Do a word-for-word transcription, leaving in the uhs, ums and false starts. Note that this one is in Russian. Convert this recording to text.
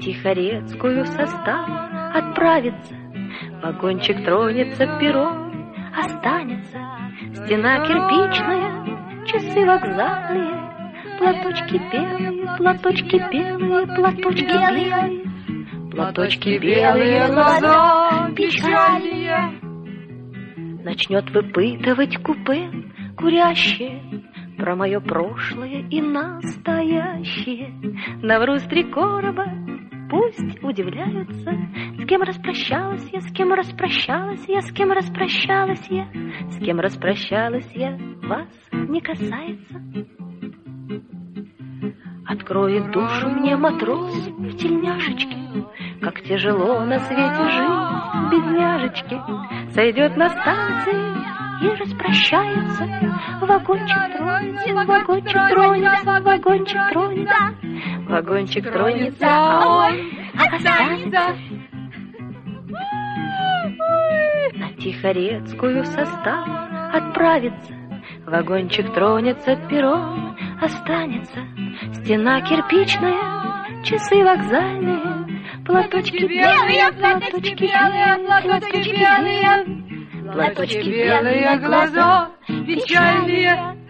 Тихорецкую состав отправится, вагончик тронется, перрон останется, стена кирпичная, часы вокзальные, платочки белые, платочки белые, платочки белые, платочки белые, глаза печальные. Начнет выпытывать купе курящие про мое прошлое и настоящее. Навру с три короба, пусть удивляются, с кем распрощалась я, с кем распрощалась я, с кем распрощалась я, с кем распрощалась я, вас не касается. Откроет душу мне матрос в тельняшечке, как тяжело на свете жить, бедняжечки. Сойдет на станции и распрощается, вагончик тронется, вагончик тронется, вагончик тронется, вагончик тронется, а он останется. На Тихорецкую состав отправится, вагончик тронется, перрон останется, стена кирпичная, часы вокзальные, платочки белые, платочки белые, платочки белые, платочки белые, глаза печальные.